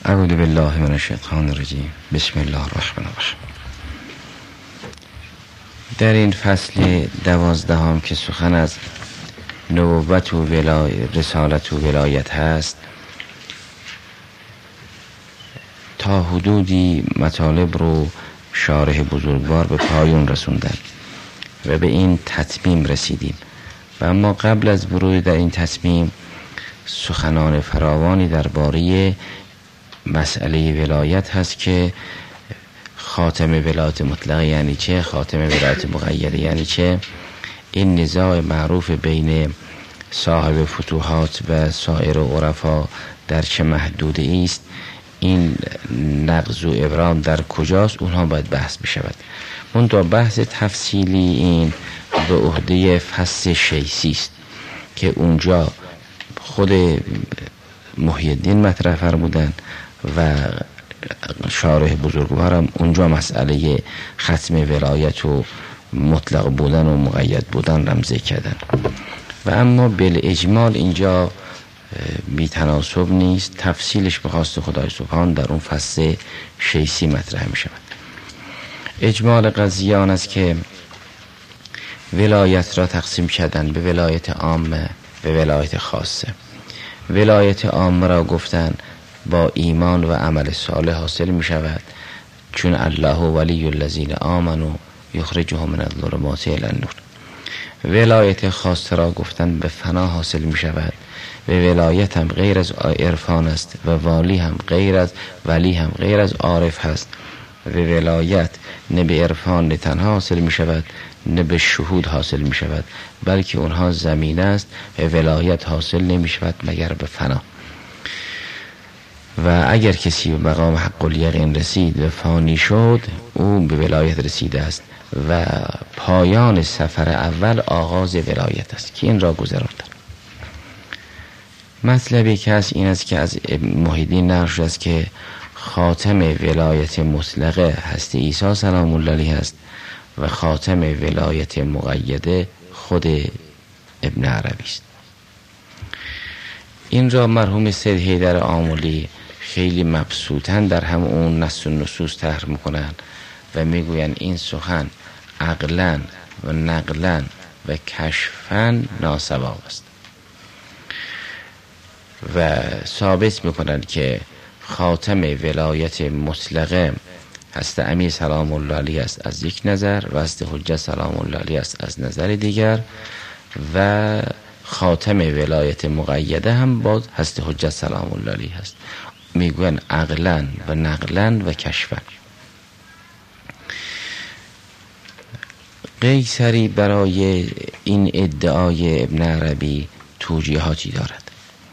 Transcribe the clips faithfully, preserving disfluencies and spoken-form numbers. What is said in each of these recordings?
اعوذ بالله من الشیطان الرجیم. بسم الله الرحمن الرحیم. در این فصل دوازدهم که سخن از نبوت و ولای... رسالت و ولایت هست، تا حدودی مطالب رو شارح بزرگوار به پایان رسوندن و به این تتمیم رسیدیم. و اما قبل از ورود در این تتمیم سخنان فراوانی درباره مسئله ولایت هست که خاتم ولایت مطلقه یعنی چه، خاتم ولایت مقیده یعنی چه. این نزاع معروف بین صاحب فتوحات و سایر عرفا در چه محدوده است، این نقض و ابرام در کجاست، اونها باید بحث بشود. منتها بحث تفصیلی این به عهده فصل شیسی است که اونجا خود محی الدین مطرح فرمودن و شارح بزرگوارم اونجا مسئله ختم ولایت و مطلق بودن و مقید بودن رمزه کردن. و اما بالاجمال اینجا بی تناسب نیست، تفصیلش به خواست خدای سبحان در اون فصل شیسی مطرح می شود. اجمال قضیه آن است که ولایت را تقسیم کردن به ولایت عامه و ولایت خاصه. ولایت عامه را گفتن با ایمان و عمل صالح حاصل می شود، چون الله ولی الذین آمنوا یخرجهم من الظلمات الی النور. ولایت خاصه را گفتن به فنا حاصل می شود و ولایت هم غیر از عرفان است و والی هم غیر از ولی هم غیر از عارف هست و ولایت نه به عرفان نه تنها حاصل می شود نه به شهود حاصل می شود، بلکه اونها زمینه است و ولایت حاصل نمی شود مگر به فنا. و اگر کسی به مقام حق الیقین رسید و فانی شد، او به ولایت رسیده است و پایان سفر اول آغاز ولایت است که این را گذراندن. مطلبی که هست این است که از محی الدین نقل شده است که خاتم ولایت مطلقه هست عیسی سلام الله علیه است و خاتم ولایت مقیده خود ابن عربی است. این را مرحوم سید حیدر آملی خیلی مبسوطاً در هم اون نص و نصوص طرح میکنن و میگوین این سخن عقلاً و نقلاً و کشفاً ناسواب است و ثابت میکنن که خاتم ولایت مطلقه هست امیر سلام الله علیه است از یک نظر و هست حجت سلام الله علیه است از نظر دیگر، و خاتم ولایت مقیده هم باز هست حجت سلام الله علیه است. میگوین عقلاً و نقلاً و کشفاً. قیصری برای این ادعای ابن عربی توجیهاتی دارد.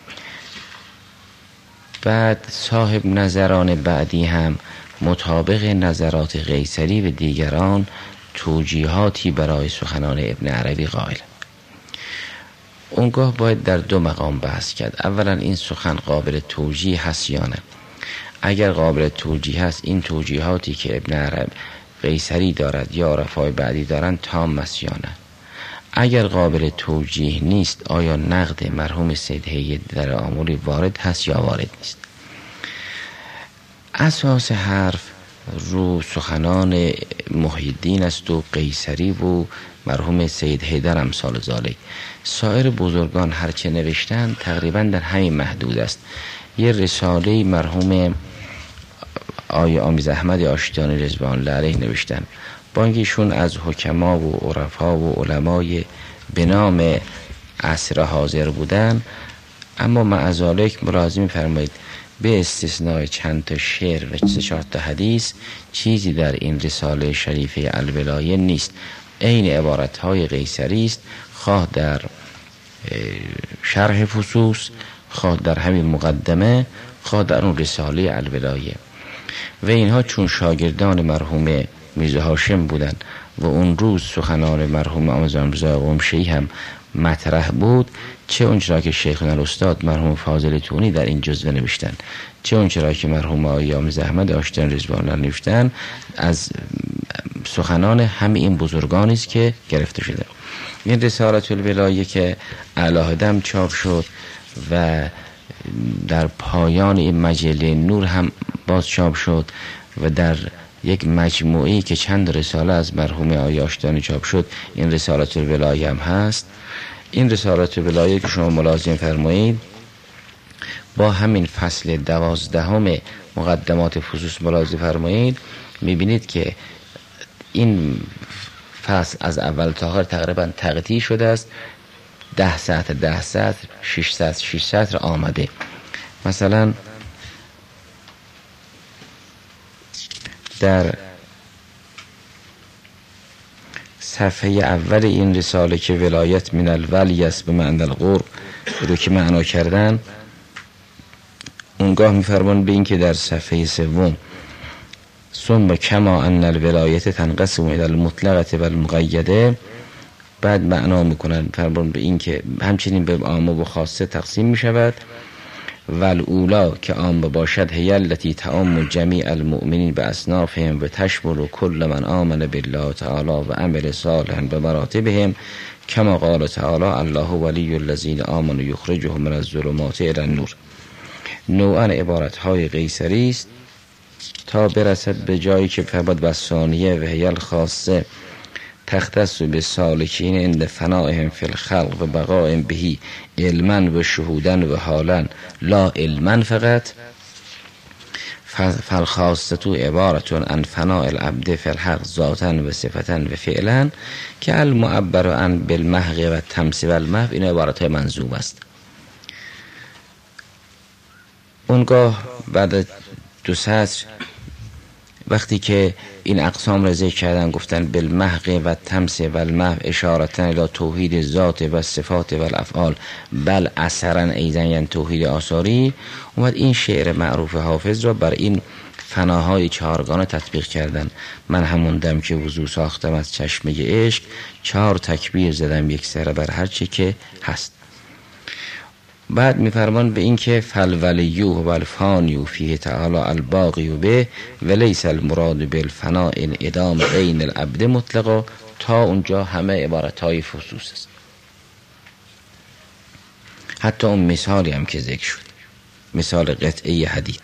بعد صاحب نظران بعدی هم مطابق نظرات قیصری و دیگران توجیهاتی برای سخنان ابن عربی قائل. اونگاه باید در دو مقام بحث کرد. اولا این سخن قابل توجیه هست یا نه. اگر قابل توجیه هست، این توجیهاتی که ابن عربی قیصری دارد یا عرفای بعدی دارند تام است یا نه. اگر قابل توجیه نیست، آیا نقد مرحوم سید حیدر آملی وارد هست یا وارد نیست. اساس حرف رو سخنان محی الدین است و قیصری و مرحوم سید حیدر امثال ذالک. سایر بزرگان هرچه نوشتن تقریبا در همین محدود است. یه رساله مرحوم آیه آمیز احمد آشتیانی رضوان الله علیه نوشتن، با اینکهشون از حکما و عرفا و علمای به نام عصر حاضر بودن، اما مع ذالک ملاحظه می‌فرمایید به استثناء چند تا شعر و سه چهار تا حدیث چیزی در این رساله شریفه الولایه نیست. عین عبارت‌های قیصری است، خواه در شرح فصوص، خواه در همین مقدمه، خواه در اون رساله الولایه. و اینها چون شاگردان مرحوم میرزا هاشم بودن و اون روز سخنان مرحوم آموزان میرزا قمشی هم مطرح بود، چه اونچرا که شیخنا الاستاد مرحوم فاضل تونی در این جزوه نوشتن، چه اونچرا که مرحوم آقای آمیز احمد آشتیانی رضوان الله نوشتن، از سخنان همه این بزرگانی است که گرفته شده. این رسالت الولایه که علیه دم چاپ شد و در پایان این مجله نور هم باز چاپ شد و در یک مجموعی که چند رساله از مرحوم آقای آشتیانی چاپ شد این رسالت الولایه هم هست. این رسالت الولایه که شما ملاحظه فرمایید با همین فصل دوازدهم مقدمات فصوص ملاحظه فرمایید، میبینید که این فصل از اول تا آخر تقریبا تقطیع شده است. ده سطر ده سطر شش سطر شش سطر آمده. مثلا در صفحه اول این رساله که ولایت من الولی است به معنی القرب رو که معنا کردن، اونگاه میفرمان به این که در صفحه سوم ثم کما ان الولایت تنقسم الى المطلقه و المقیده، بعد معنا میکنن فرمان به این که همچنین به عام و خاصه تقسیم میشود. والاولا که عام باشد هی التی تعم جمیع المؤمنین به اصنافهم و تشمل کل من آمن بالله تعالی و عمل صالحا به مراتبهم کما قال تعالی الله ولی الذین آمنوا یخرجهم من الظلمات الی النور. نوعا عبارتهای قیصری است تا برسد به جایی که فرمود و ثانیه و هی الخاصه تختص به سالکین عند فنائهم فی الخلق و بقائهم بهی علما و شهودا و حالا لا علما فقط. فالخاصه تو عبارتون عن فناء العبد فی الحق ذاتا و صفتا و فعلا که المعبر عن بالمحق و تمثیل و المحو. این عبارت منظوم است. اونگاه بعد دو سطر وقتی که این اقسام را ذکر کردن گفتن بالمحق و تمثیل و المحو اشارتن الی توحید ذات و صفات و الافعال بل اثرا ایضا یعنی توحید آثاری. اومد این شعر معروف حافظ را بر این فناهای چهارگانه تطبیق کردن. من همون دم که وضو ساختم از چشمه عشق، چهار تکبیر زدم یک سره بر هر چی که هست. بعد میفرمان به این که فالولیو و الفانیو فیه تعالی الباقی به ولیس المراد بالفناء ان ادام عین العبد مطلقا. تا اونجا همه عبارتهای فصوص است. حتی اون مثالی هم که ذکر شد، مثال قطعه حدید.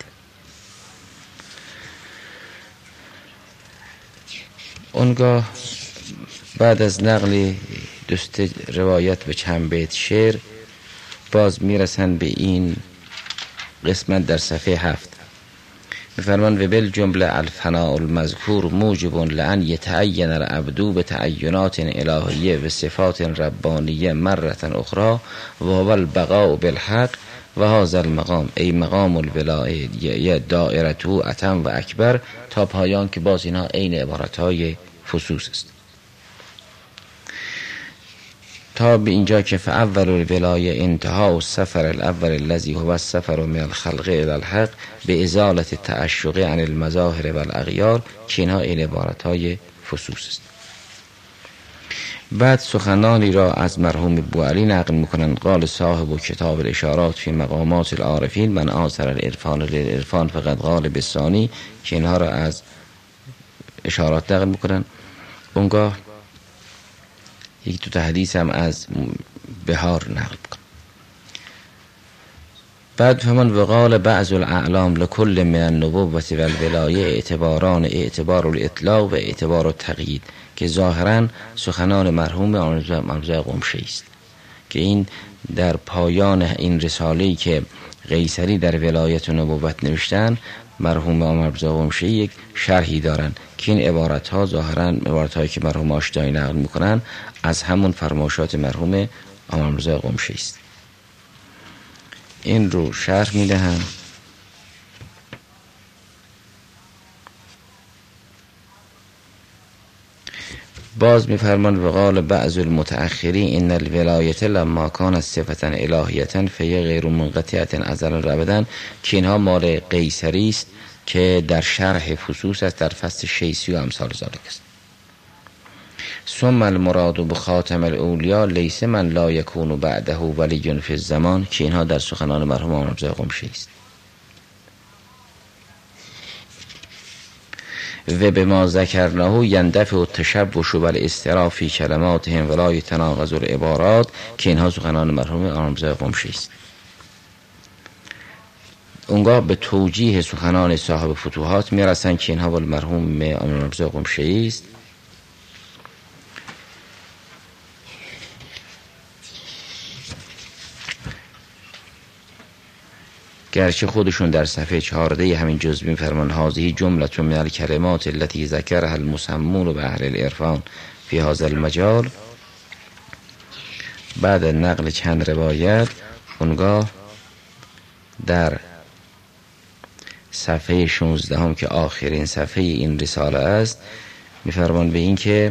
اونگاه بعد از نقل دوست روایت به چند بیت شعر باز میرسن به این قسمت در صفحه هفت. میفرمان و بل جمله الفناء المذکور موجب لان یتعین العبد به تعینات الهیه و صفات ربانیه مرة اخرى و هو البقاء بالحق و هذا المقام ای مقام الولایه دائرته اتم و اکبر تا پایان که باز اینها عین عبارتهای فصوص است. تا به اینجا که فاول الولایه انتها السفر الاول الذي هو السفر من الخلق الى الحق به ازاله التعشق عن المظاهر و الاغیار که اینها این عبارتهای فصوص است. بعد سخنانی را از مرحوم بوعلی نقل میکنند. قال صاحب کتاب الاشارات فی مقامات العارفین من آثر العرفان للعرفان فقط قال بالثانی که اینها را از اشارات نقل میکنند. اونگاه یک دو حدیث هم از بهار نقل کن. بعد فهمان وقال بعض الاعلام لکل من النبوة و الولایه اعتباران اعتبار الاطلاق و اعتبار التقیید که ظاهرا سخنان مرحوم مرزا قمشی است که این در پایان این رساله‌ای که قیصری در ولایت و نبوت نوشتن مرحوم مرزا قمشی یک شرحی دارن که این عبارت ها ظاهرا عبارت هایی که مرحوم آشتیانی نقل میکنن از همون فرمایشات مرحوم مرزا قمشی است. این رو شرح میدهم. باز میفرمان وقال بعض المتأخرین ان الولایت لما کانت صفتا الهیتا فهی غیر منقطعه ازلا و ابدا که اینها مال قیصری است که در شرح فصوص است در فصل شیسی و امثال ذالک است. ثم المراد بخاتم الاولیا لیس من لا یکون بعده ولی فی الزمان که اینها در سخنان مرحوم مرزا قمشی است. و به ما ذکرناه یندفع و تشبش و الاستراف فی کلماتهم ولا یتناقض العبارات که اینها سخنان مرحوم مرزا قمشی است. اونگاه به توجیه سخنان صاحب فتوحات میرسن که اینها والمرحوم امام مرزا قمشه‌ای است. گرچه خودشون در صفحه چهارده همین جزء می‌فرمان هذه جملة من الکلمات التي ذکرها المسمون به اهل العرفان فی هذا المجال، بعد نقل چند روایت اونگاه در صفحه شانزده هم که آخرین صفحه این رساله است می‌فرمان به این که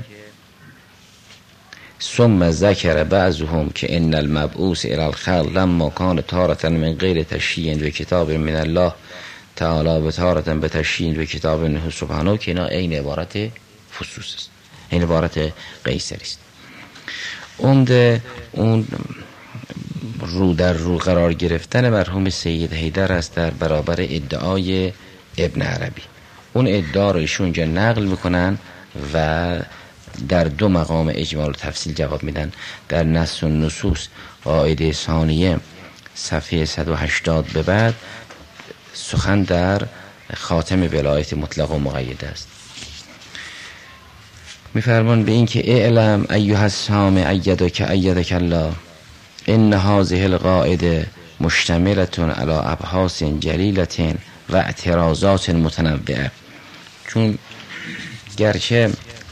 ثم ذکر بعضهم که ان المبعوث الى الخلق لما كان تارة من غیر تشییع و کتاب من الله تعالی و تارة به تشییع و کتاب منه سبحانه، که اینا این عبارت فسوس است، این عبارت قیصری است. عمده اون رو در رو قرار گرفتن مرحوم سید حیدر است در برابر ادعای ابن عربی. اون ادعا رو ایشون اینجا نقل میکنن و در دو مقام اجمال و تفصیل جواب میدن. در نص و نصوص قاعده ثانیه صفحه صد و هشتاد به بعد سخن در خاتم ولایت مطلق و مقید است. میفرمان به این که اعلم ایها السامع ایدک ایدک الله ان هذه القاعده مشتملة علی ابحاث جلیلة و اعتراضات متنوعه. چون گرچه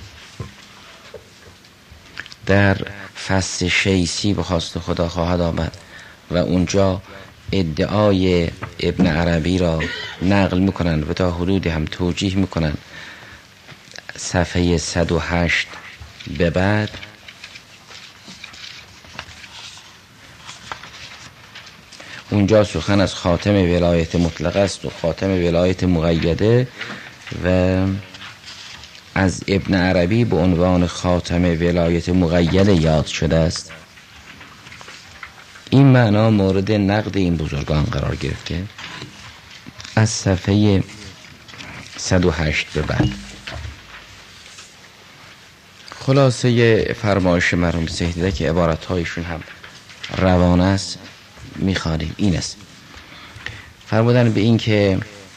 در فصل شیسی به خواست خدا خواهد آمد و اونجا ادعای ابن عربی را نقل میکنن و تا حدودی هم توجیه میکنن، صفحه صد و هشت به بعد اونجا سخن از خاتم ولایت مطلق است و خاتم ولایت مقیده و از ابن عربی به عنوان خاتم ولایت مقیده یاد شده است. این معنا مورد نقد این بزرگان قرار گرفته از صفحه صد و هشت به بعد. خلاصه فرمایش مرحوم سیدی که عبارت‌هایشون هم روانه است می‌خوانیم این است. فرمودن به این که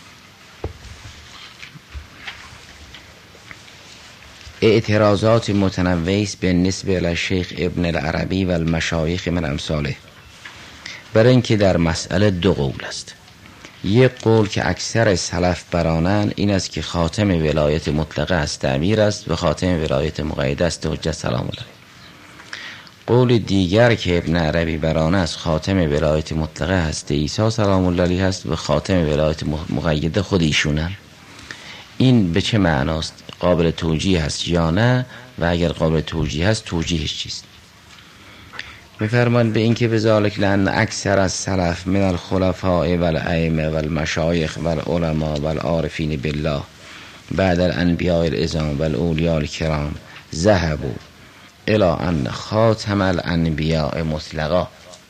اعتراضات متنوعی به نسبت الی شیخ ابن العربی و المشایخ من امثاله. برای اینکه در مسئله دو قول است. یک قول که اکثر سلف برانن این است که خاتم ولایت مطلقه است تعبیر است و خاتم ولایت مقیده است حجت سلام الله. قول دیگر که ابن عربی برانه است خاتم ولایت مطلقه است عیسی سلام الله علیه است و خاتم ولایت مقیده خود ایشونن. این به چه معناست؟ قابل توجیه هست یا نه؟ و اگر قابل توجیه هست توجیهش چیست؟ میفرمان به این که بذالک لأن اکثر از سلف من الخلفاء و الائمه و المشایخ و العلماء و العارفین بالله بعد الانبیاء العظام و الاولیاء الکرام ذهبوا الى ان خاتم الانبیاء مطلقا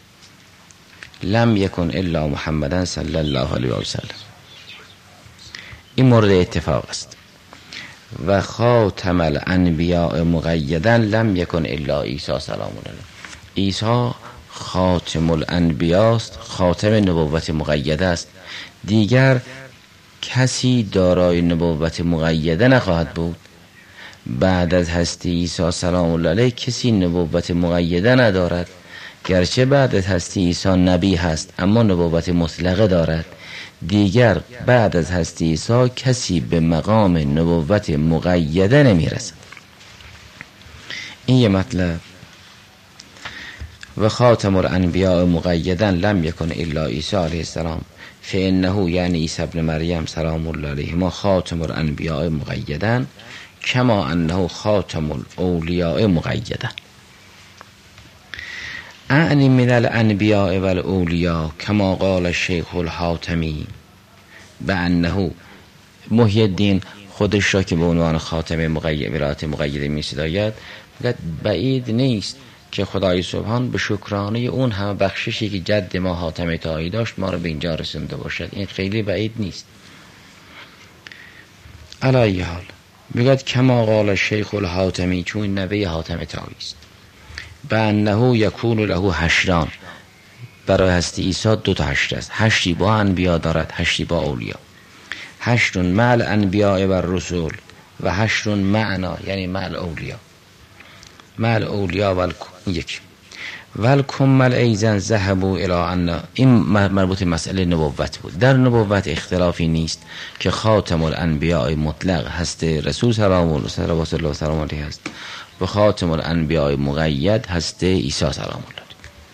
لم یکن الا محمدا صلی الله علیه و سلم. این مورد اتفاق است. و خاتم الانبیاء مقیدا لم یکن الا عیسی سلام الله. عیسی خاتم الانبیاء است، خاتم نبوت مقیده است. دیگر کسی دارای نبوت مقیده نخواهد بود. بعد از هستی عیسی سلام الله علیه کسی نبوت مقیده ندارد. گرچه بعد از هستی عیسی نبی هست اما نبوت مطلقه دارد. دیگر بعد از هستی عیسی کسی به مقام نبوت مقیده نمی رسد. این یه مطلب. و خاتم الانبیاء مقیدا لم یکن الا عیسی علیه السلام فانه یعنی عیسی ابن مریم سلام الله علیه ما خاتم الانبیاء مقیدا کما انه خاتم الاولیاء مقیدا. اعنی من الانبیاء و الاولیاء کما قال الشیخ الحاتمی به انه محی الدین خودش را که به عنوان خاتم مقید ولایت مقیده می صداید بعید نیست که خدای سبحان به شکرانه اون همه بخششی که جد ما حاتم طایی داشت ما رو به اینجا رسونده باشد. این خیلی بعید نیست. علی حال میگه کما قال شیخ الحاتمی چون نوه حاتم طایی است به انه یکون له حشران برای هستی عیسی دو تا هشت است. هشتی با انبیا دارد، هشتی با اولیا. هشتون مع الانبیاء و الرسول و هشتون معنا، یعنی مع الاولیا. مع الاولیا و یک والکمل ایزن ذهبوا الی ان، این مربوط به مسئله نبوت بود. در نبوت اختلافی نیست که خاتم الانبیاء مطلق هست رسول سلام الله صلوات الله سلام علیه هست و خاتم الانبیاء مقید هست عیسی سلام الله.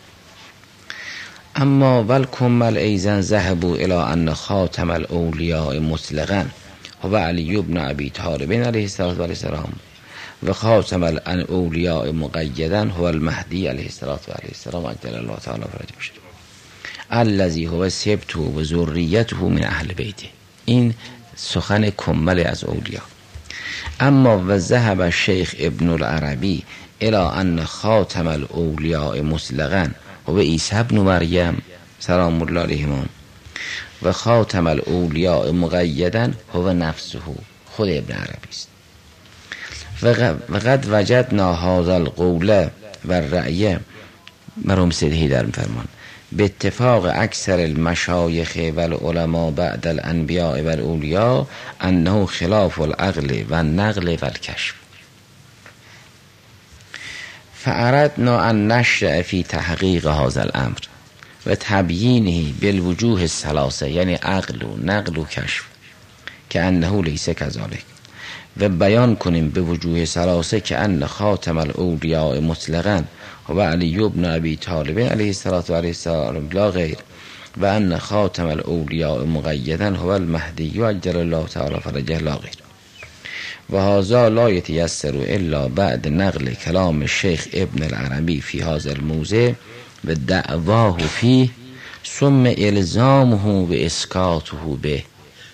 اما والکمل ایزن ذهبوا الی ان خاتم الاولیاء مطلقا هو علی بن ابی طالب علیه السلام و خاتم الاولیاء مقیدا هو المهدی علیه السلام عجل الله تعالی فرجه بشه الذی هو سبته و ذریته من اهل بیته. این سخن کمل از اولیا. اما و ذهب الشیخ ابن العربی الى ان خاتم الاولیاء مطلقا هو عیسی ابن مریم سلام الله علیهما و خاتم الاولیاء مقیدا هو نفسه، خود ابن عربی است. و قد وجدنا هذا القول و الرأی، مرحوم سید حیدر می‌فرمان، به اتفاق اکثر المشایخ و العلماء بعد الانبیاء و الاولیاء انه خلاف العقل و النقل و الکشف. فاردنا ان نشرع فی تحقیق هذا الامر و تبیینه بالوجوه الثلاثه، یعنی عقل و نقل و کشف، که انه لیس کذالک، و بیان کنیم به وجوه ثلاثه که ان خاتم الاولیاء مطلقا و علی بن ابی طالب علیه السلام لا غیر و ان خاتم الاولیاء مقیدا هو المهدی عجل الله تعالی فرجه لا غیر. و هذا لا یتیسر الا بعد نقل کلام الشیخ ابن العربی فی هذا الموضع و دعواه فیه ثم الزامه و اسکاته به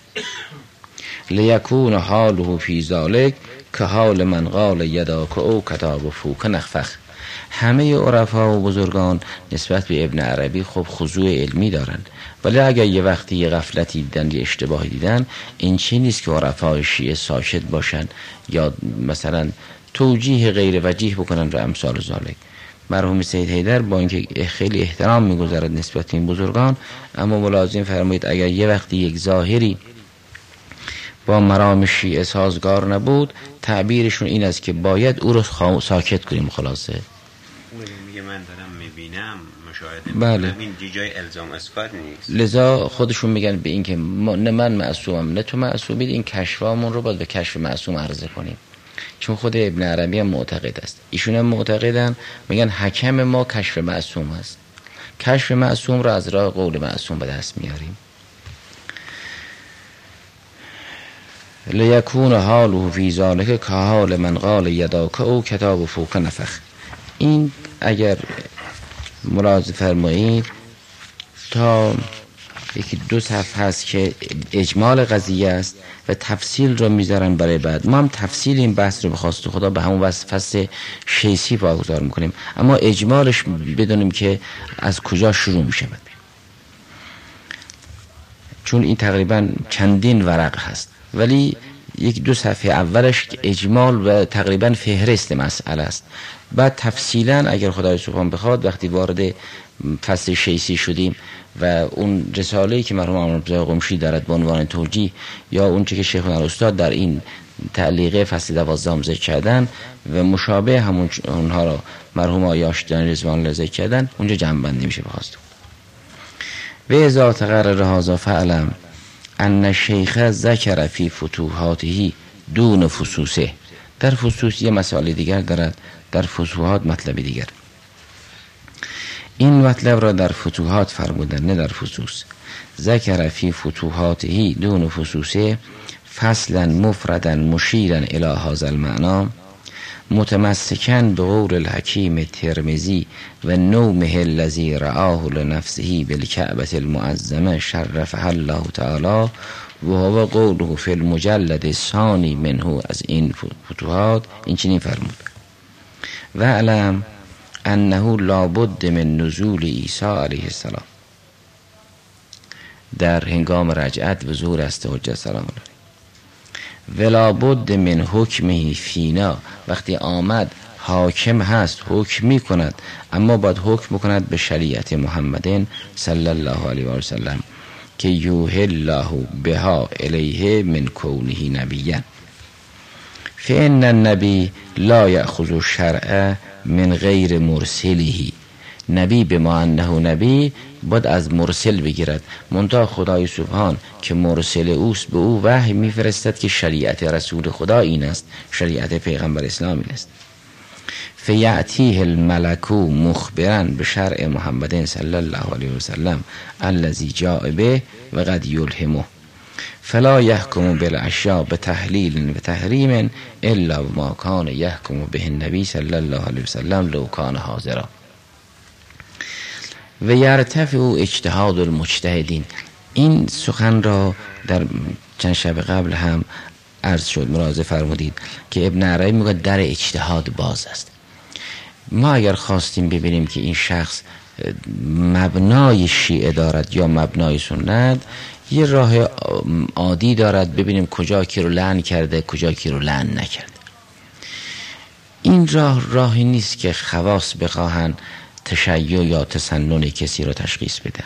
لیکون حاله فی ذالک که حال من قال یداک او کتاب فوک نخفخ. همه عرفا و بزرگان نسبت به ابن عربی خب خضوع علمی دارند، ولی اگر یه وقتی یه غفلتی دیدن، یه اشتباهی دیدن، این چی نیست که عرفای شیعه ساکت باشن یا مثلا توجیه غیر وجیه بکنن و امثال ذالک. مرحوم سید حیدر با اینکه خیلی احترام میگذارد نسبت به این بزرگان، اما ملازم فرمایید اگر یه وقتی یک ظاهری با مرام شیعه سازگار نبود، تعبیرشون این است که باید او رو ساکت کنیم. خلاصه میگه من دارم میبینم، مشاهده بله. میکنم، این دیجای الزام اسکات نیست. لذا خودشون میگن به این که نه من معصومم نه تو معصومید، این کشفامون رو باید به کشف معصوم عرضه کنیم. چون خود ابن عربی هم معتقد است، ایشون هم معتقدن، میگن حکم ما کشف معصوم است. کشف معصوم رو از راه قول معصوم به دست میاریم. لیکون حاله فی ذالک که حال من قال یداک او کتاب فوق نفخ. این اگر ملاحظه فرمایید تا یکی دو صفحه هست که اجمال قضیه است و تفصیل رو میذارن برای بعد. ما هم تفصیل این بحث رو به خواست خدا به همون فصل شیسی واگذار میکنیم، اما اجمالش بدونیم که از کجا شروع میشه، چون این تقریبا چندین ورق هست، ولی یک دو صفحه اولش اجمال و تقریبا فهرست مسئله است. بعد تفصیلا اگر خدای سبحان بخواد وقتی وارد فصل شیسی شدیم و اون رساله‌ای که مرحوم عمرو قمشی دارد به عنوان توجیه یا اون چه که شیخ الاستاد در این تعلیقه فصل دوازده ذکر کردن و مشابه همون اونها را مرحوم آیاشتیانی رضوان الله ذکر کردن، اونجا جمع بندی میشه بخواست. و اذا تقرر هذا فعلم ان الشیخ ذکر فی فتوحاته دون فصوصه. در فصوص یه مسائل دیگر دارد، در فتوحات مطلب دیگر. این مطلب را در فتوحات فرمودن نه در فصوص. ذکر فی فتوحاته دون فصوصه فصلا مفردا مشیرا الی هذا المعنی متمسکا به قول الحکیم ترمذی و نومه الذی رآه لنفسه بالکعبة المعظمه شرفها الله تعالی و هو قوله فی المجلد الثانی منه. از این فتوحات این چنین فرمود: و علم انه لابد من نزول عیسی علیه السلام. در هنگام رجعت و ظهور است حجت سلام الله، ولا بد من حکمه فینا، وقتی آمد حاکم هست، حکم می کند، اما باید حکم کند به شریعت محمد صلی الله علیه و سلم که یوحی الله بها الیه من کونه نبیا. فإن النبی لا یأخذ الشرع من غیر مرسله. نبی به ما انه نبی باید از مرسل بگیرد، منتها خدای سبحان که مرسل اوست به او وحی میفرستد که شریعت رسول خدا این است، شریعت پیغمبر اسلام این است. فیأتیه الملک مخبرا به شرع محمد صلی الله علیه و سلم الذی جاء به و قد یلهمه فلا یحکم بالاشیاء بتحلیل و تحریم الا ما کان یحکم به النبی صلی الله علیه و سلم لو کان حاضرا. و یرتفع اجتهاد المجتهدین. این سخن را در چند شب قبل هم عرض شد، ملاحظه فرمودید که ابن عربی میگه در اجتهاد باز است. ما اگر خواستیم ببینیم که این شخص مبنای شیعه دارد یا مبنای سنت، یه راه عادی دارد ببینیم کجا کی رو لعن کرده، کجا کی رو لعن نکرده. این راه راهی نیست که خواص بخواهن تشیع یا تسنن کسی رو تشخیص بدن.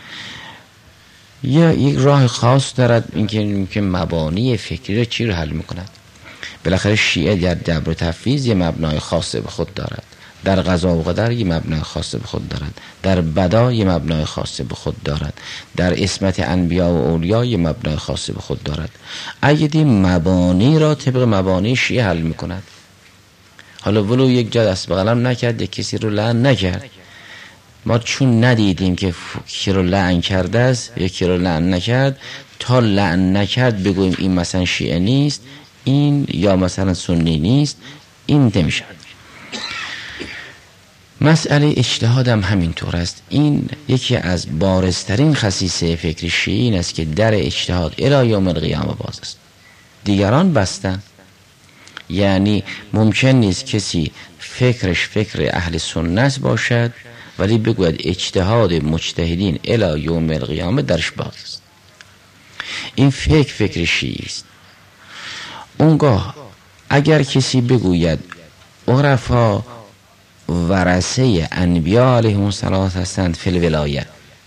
یا یک راه خاص دارد، اینکه که مبانی فکری رو چی رو حل میکند. بالاخره شیعه در جبر و تفویض یه مبنای خاص به خود دارد، در قضا و قدر یه مبنای خاص به خود دارد، در بدا یه مبنای خاص به خود دارد، در اسمت انبیا و اولیا یه مبنای خاص به خود دارد. اگه دی مبانی را طبق مبانی شیعه حل میکند، حالا ولو یک جا دست به قلم نکرد، یک کسی رو لعن نکرد، ما چون ندیدیم که کی رو لعن کرده است یکی رو لعن نکرد، تا لعن نکرد بگویم این مثلا شیعه نیست، این یا مثلا سنی نیست، این نمیشه. مسئله اجتهاد هم همینطور است. این یکی از بارزترین خصیصه فکر شیعه این است که در اجتهاد الی یوم القیامه باز است، دیگران بستن. یعنی ممکن نیست کسی فکرش فکر اهل سنت باشد ولی بگوید اجتهاد مجتهدین الی یوم القیامه درش باز است. این فکر فکر شیعی است. اونگاه اگر کسی بگوید عرفا ورثه انبیا علیهم السلام هستند فی الولایه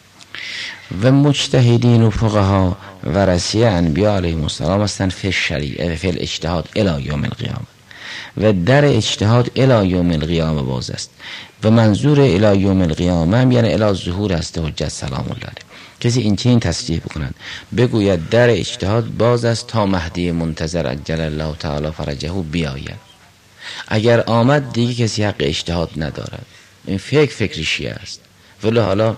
و مجتهدین و فقها ورثه انبیا علیهم السلام هستند فی الشریعه فی الاجتهاد الی یوم القیامه، و در اجتهاد الی یوم القیامه باز است. و منظور الی یوم القیامه هم یعنی الی ظهور است حجت سلام الله علیه. کسی این چنین تصریح بکنند بگوید در اجتهاد باز است تا مهدی منتظر عجل الله تعالی فرجه بیاید، اگر آمد دیگه کسی حق اجتهاد ندارد. این فکر فکر شیعه است. ولی حالا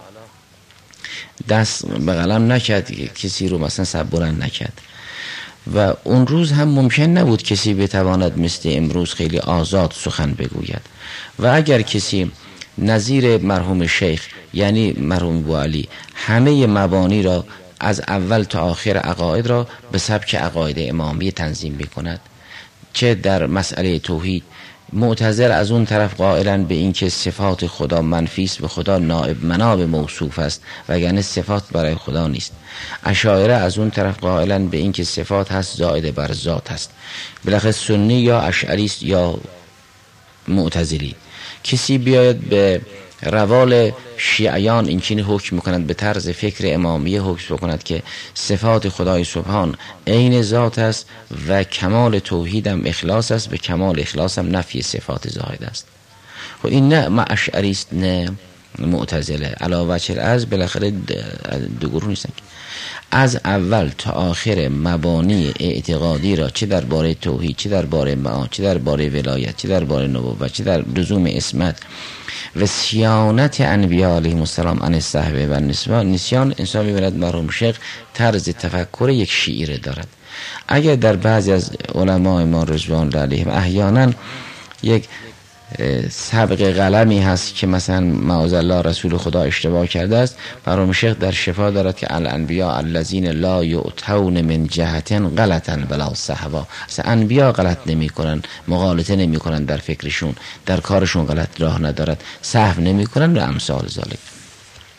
دست به قلم نکرد، کسی رو مثلا سب بلند نکرد. و اون روز هم ممکن نبود کسی بتواند مثل امروز خیلی آزاد سخن بگوید. و اگر کسی نظیر مرحوم شیخ یعنی مرحوم بوعلی همه مبانی را از اول تا آخر عقاید را به سبک عقاید امامی تنظیم بکند، چه در مسئله توحید معتزل از اون طرف قائلن به این که صفات خدا منفی است، به خدا نائب مناب موصوف است وگرنه صفات برای خدا نیست. اشاعره از اون طرف قائلن به این که صفات هست زائد بر ذات است. بالاخره سنی یا اشعری است یا معتزلی. کسی بیاید به روال شیعیان این چنین حکم میکنند به طرز فکر امامیه حکم بکند که صفات خدای سبحان عین ذات است و کمال توحید هم اخلاص است، به کمال اخلاص هم نفی صفات زائد است. خب این نه ما اشعری است نه معتزله. علاوه بر از بالاخره دو گروه نیستن. از اول تا آخر مبانی اعتقادی را چه درباره توحید، چه درباره معاد، چه درباره ولایت، چه درباره نبوت، چه در لزوم اسمت و صیانت انبیاء علیهم السلام عن السهو و نسیان، انسان می‌بیند مرحوم شیخ طرز تفکر یک شیعه دارد. اگر در بعضی از علمای ما رضوان الله علیهم احیانا یک سبق قلمی هست که مثلا معاذالله رسول خدا اشتباه کرده است، مرحوم شیخ در شفا دارد که الانبیاء الذین لا یؤتون من جهة غلطا ولا سهوا. اصلا انبیا غلط نمی کنن، مغالطه نمی کنن در فکرشون، در کارشون غلط راه ندارد، سهو نمی کنن و امثال ذالک.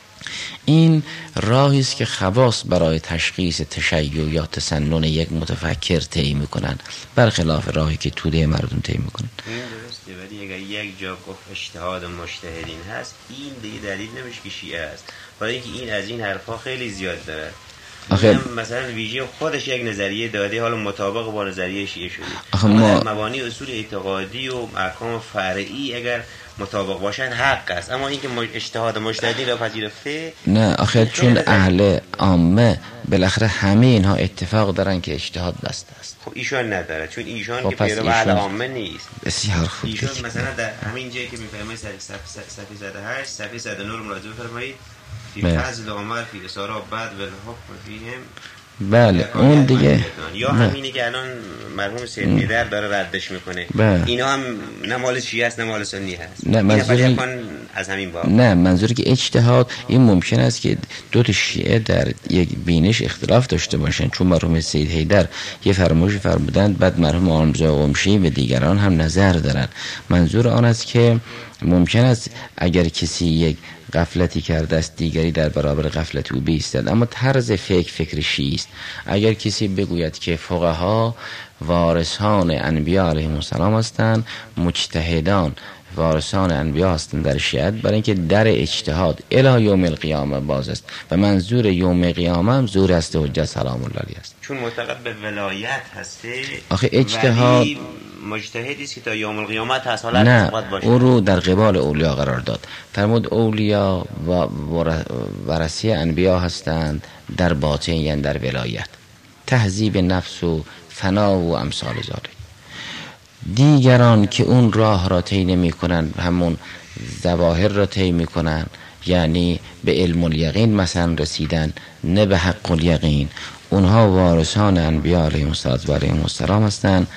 این راهی است که خواص برای تشخیص تشیع یا تسنن یک متفکر طی میکنن، برخلاف راهی که توده مردم طی میکنن. این درسته، ولی اگر یک جا گفت اجتهاد مجتهدین هست، این دیگه دلیل نمیشه که شیعه است، برای اینکه این از این حرفا خیلی زیاد داره. آخه مثلا ویژه خودش یک نظریه داده، حالا مطابق با نظریه شیعه شده. آخه ما مبانی اصول اعتقادی و احکام فرعی اگر مطابق باشن حق است، اما اینکه اجتهاد مجتهدی را پذیرفته نه. آخه چون اهل عامه بالاخره همه اینها اتفاق دارن که اجتهاد بسته است. خب ایشان نداره، چون ایشان که پیرو اهل عامه نیست. بسیار خوب. ایشان مثلا در همین جایی که میفرمایید صفحه صد و هشت صفحه صد و نه مراجعه بفرمایید، فی فضل عمر فی اسارا بعد و الحکم فیهم. بله اون دیگه یا همینی که الان مرحوم سید حیدر داره ردش میکنه، اینا هم نه مال شیعه است نه مال سنی هست. نه منظوری از همین باب. نه منظوری که اجتهاد این ممکن است که دو تا شیعه در یک بینش اختلاف داشته باشن، چون مرحوم سید حیدر یه فرمایش فرمودند، بعد مرحوم عالمرضا قمشی و دیگران هم نظر دارن. منظور آن است که ممکن است اگر کسی یک غفلتی کرده است دیگری در برابر غفلت او بایستد، اما طرز فکر فکر شیعی است. اگر کسی بگوید که فقها وارثان انبیا علیهم السلام هستند، مجتهدان وارثان انبیا هستند در شیعت، برای اینکه در اجتهاد الی یوم القیامه باز است و منظور یوم قیامه هم زور است حجت سلام الله علیه است، چون معتقد به ولایت هسته. آخه اجتهاد مجتهدی است که تا یوم القیامت هست، حالا نه او رو در قبال اولیا قرار داد. فرمود اولیا و ورثه انبیا هستند در باطن، یعنی در ولایت، تهذیب نفس و فنا و امثال ذالک. دیگران که اون راه را طی نمی کنن، همون ظواهر را طی می کنن، یعنی به علم الیقین مثلا رسیدن، نه به حق الیقین، اونها وارثان انبیا علیهم السلام هستند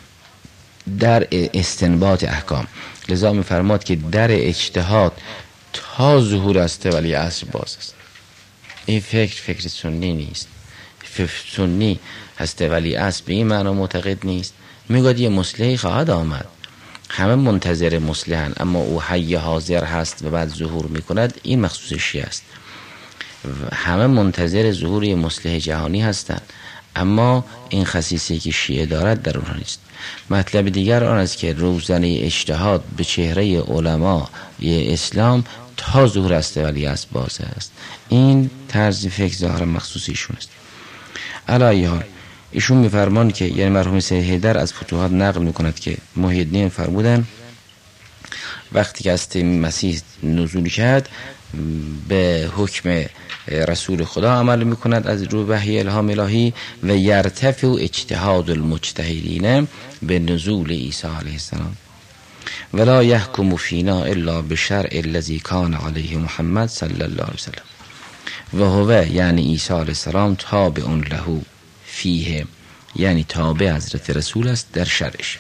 در استنباط احکام. لذا می فرماد که در اجتهاد تا ظهور است ولی عصر باز است. این فکر فکر سنی نیست. فکر سنی هست ولی عصر به این معنا معتقد نیست. میگوید یه مصلحی خواهد آمد، همه منتظر مصلحن، اما او حی حاضر هست و بعد ظهور میکند، این مخصوص شیعه است. همه منتظر ظهور یه مصلح جهانی هستند، اما این خصیصی که شیعه دارد در اونها نیست. مطلب دیگر آن است که روزنه اجتهاد به چهره علما اسلام تا ظهور است ولی از باز است. این طرز فکر ظاهر مخصوص ایشون است. علی حال ایشون میفرمان که، یعنی مرحوم سید حیدر از فتوحات نقل میکند که محی الدین فرمودن وقتی که از مسیح نزول کرد به حکم رسول خدا عمل میکند از روی وحی الهام الهی و یرتفع اجتهاد المجتهدین به نزول عیسی علیه السلام ولا یحکم فینا الا بشرع الذی کان علیه محمد صلی الله علیه وسلم و هو یعنی عیسی علیه السلام تابع له فیه، یعنی تابع حضرت رسول است در شرعش.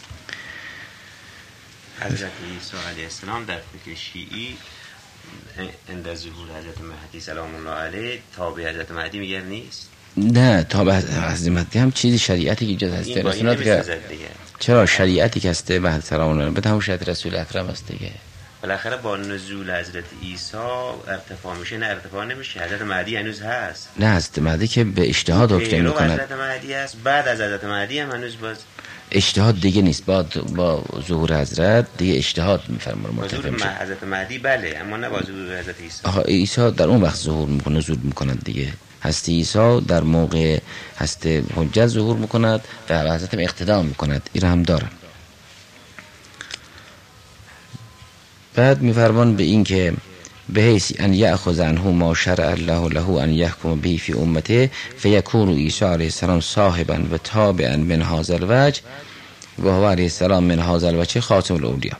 حضرت عیسی علیه السلام در فکر شیعی عند ظهور حضرت مهدی سلام الله علیه تابع حضرت مهدی میگه نیست؟ نه، تابع حضرت مهدی هم چیزی شریعتی که ایجاد هسته رسولات که چرا شریعتی که هسته به سلام الله به تمام شریعت رسول اکرم است دیگه. بالاخره با نزول حضرت عیسی ارتفاع میشه، نه ارتفاع نمیشه. حضرت مهدی هنوز هست. نه، حضرت مهدی که به اجتهاد حکم میکنه. حضرت مهدی هست، بعد از حضرت مهدی هم هنوز باز اجتهاد دیگه نیست. بعد با ظهور حضرت دیگه اجتهاد میفرمایه مرتفع میشه. حضرت مهدی بله، اما نه با ظهور حضرت عیسی. آها، عیسی در اون وقت ظهور میکنه، نزول میکنه دیگه. هست عیسی در موقع هست حجت ظهور میکند و حضرت هم اقتدا میکند. این هم داره. بعد میفرمان به این که به حیث ان یأخذ عنه ما شرع الله له ان یحکم به فی امته فیکون عیسی علیه السلام صاحبا و تابعا من هذا الوجه و هو علیه السلام من هذا الوجه خاتم الاولیا.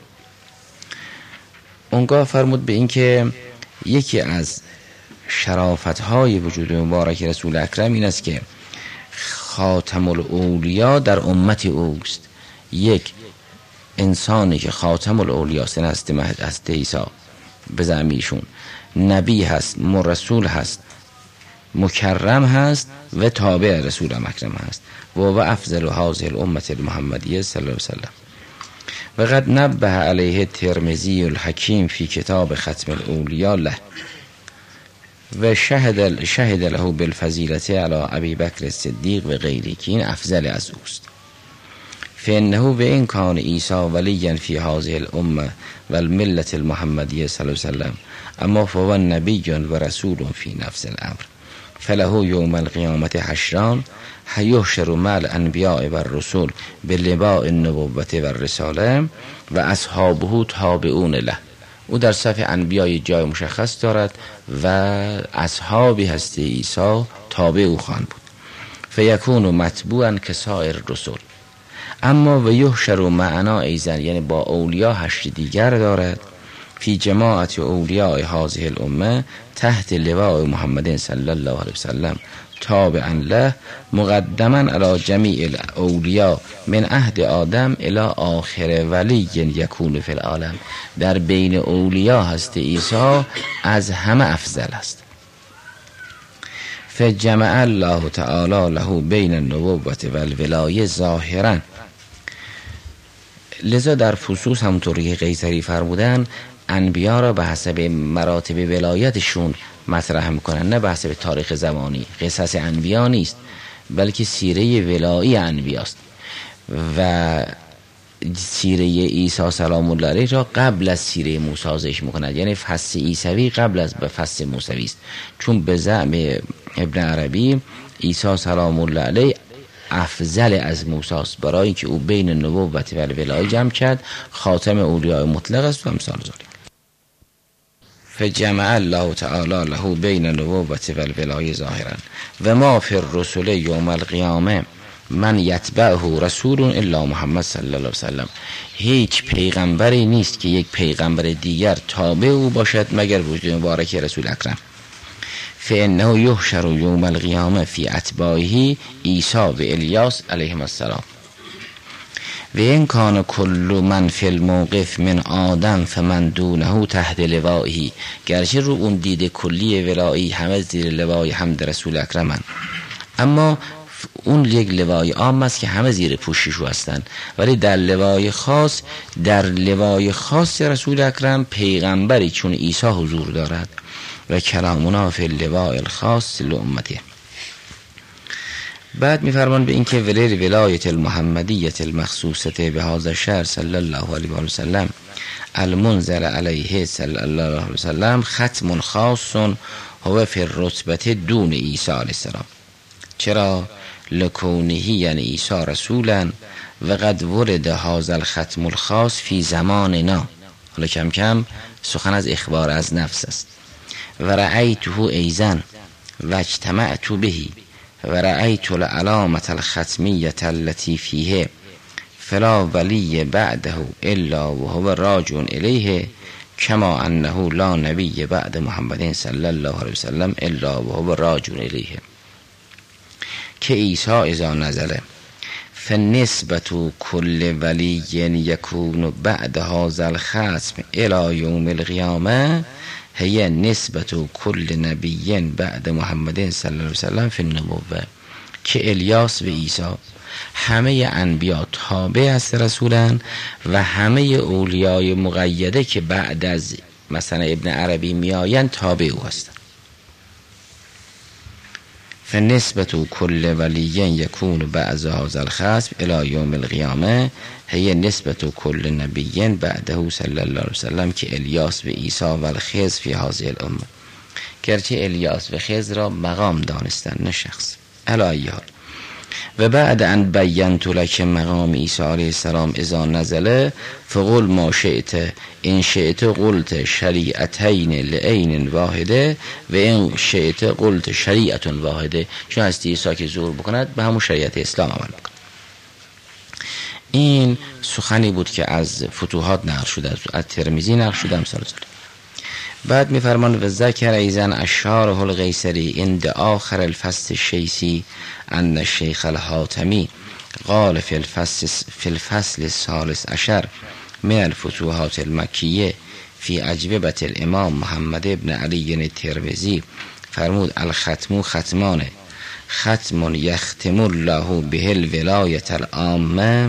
اونگاه فرمود به این که یکی از شرافت‌های وجود مبارک رسول اکرم این است که خاتم الاولیا در امت اوست. یک انسانی که خاتم الاولیا است، هست هست عیسی به زعم ایشون نبی هست، رسول هست، مکرم هست و تابع رسول اکرم هست و و افضل هذه الامه المحمدیه صلی الله علیه وسلم. و قد نبه علیه ترمذی الحکیم فی کتاب ختم الاولیا له. و شهد شهد له بالفضیلت علی ابی بکر صدیق و غیره که این افضل از اوست. فانه و این کان عیسی ولیا فی هذه الامه و الملت المحمدیه صلی الله علیه وسلم، اما فهو نبی و رسول فی نفس الامر، فله یوم القیامت حشران یحشر مع الانبیاء و الرسول بلواء النبوة و الرساله و اصحابه تابعون له. او در صف انبیای جای مشخص دارد و اصحابی هست عیسی تابع او خواهند بود. فیکون متبوعا کسائر رسول. اما و یحشر معنا ایزن، یعنی با اولیا حشر دیگر دارد، فی جماعت اولیاء هذه الامه تحت لواء محمد صلی الله علیه وسلم تابعا له مقدما علی جمیع الاولیاء من عهد آدم الی آخر ولی یکون فی العالم. در بین اولیا هست عیسی از همه افضل است. فجمع الله تعالی له بین النبوة و الولایه ظاهرا. لذا در فصوص همونطوری که قیصری فرمودن انبیا را به حسب مراتب ولایتشون مطرح میکنن، نه به حسب تاریخ زمانی. قصص انبیا نیست بلکه سیره ولایی انبیاست و سیره عیسی سلام الله علیه را قبل از سیره موسی ذکر میکند، یعنی فصل عیسوی قبل از به فصل موسوی است، چون به زعم ابن عربی عیسی سلام الله علیه افضل از موسی است، برای اینکه او بین نبوت و ولایت جمع کرد، خاتم اولیاء مطلق است و امثال ذلک. فجمع الله تعالی له بین النبوة و الولایه ظاهرا و ما فی الرسل یوم القیامه من یتبعه رسول الا محمد صلی الله علیه وسلم. هیچ پیغمبری نیست که یک پیغمبر دیگر تابع او باشد مگر وجود مبارک رسول اکرم. فانه یحشر یوم القیامه فی اتباعه عیسی و الیاس علیهم السلام و این کان کل من فی الموقف من آدم فمن دونه تحت لوائه. گرچه رو اون دید کلی ولایی همه زیر لوای حمد رسول اکرمن، اما اون یک لوای عام است که همه زیر پوششو هستند، ولی در لوای خاص در لوای خاص رسول اکرم پیغمبری چون عیسی حضور دارد و کلامنا فی اللواء الخاص لامته. بعد میفرمان به اینکه ولیر ولایت المحمدیت المخصوصه به هذا الشهر صلی الله علیه و سلم المنزل علیه صلی الله علیه و سلم ختم خاص هو فی الرتبه دون عیسی علیه السلام. چرا؟ لکونه یعنی عیسی رسولا و قد ورد هذا الختم الخاص فی زماننا. حالا کم کم سخن از اخبار از نفس است. و رأیته ایزن و اجتمعت بهی و رأیت العلامة الختمیة التي فیه فلا ولی بعده الا وهو راجع الیه کما انه لا نبی بعد محمد صلی الله علیه وسلم الا وهو راجع الیه. که عیسی اذا نزل فالنسبة کل ولی یکون بعد هذا الختم الى یوم القیامه هی نسبت کل نبی بعد محمد صلی الله علیه وسلم فی النبوة. که الیاس و عیسی همه انبیا تابع است رسولن و همه اولیای مقیده که بعد از مثلا ابن عربی میآیند تابع او هستند. فنسبت کل ولی یکون بعد هذا الختم الی یوم القیامه هی نسبت کل نبی بعده صلی الله علیه وسلم که الیاس و عیسی و الخضر فی هذه الامه. گرچه الیاس و خضر را مقام دانستن نه شخص. علی حال و بعد ان بینت لک مقام عیسی علیه السلام اذا نزل فقل ما شئت ان شئت قلت شریعتین لعین واحده و ان شئت قلت شریعت واحده. چون هستی عیسی که ظهور بکند به همون شریعت اسلام عمل بکند. این سخنی بود که از فتوحات نقل شده، از ترمذی نقل شده امثال ذلک. بعد میفرمان و ذکر ایزن اشاره القیصری عند آخر الفصل الشیسی ان الشیخ الحاتمی قال فی الفصل فی الفصل الثالث عشر من الفتوحات المکیه فی اجوبة الامام محمد ابن علی الترمذی فرمود الختم ختمان ختم یختم الله به الولایت العامه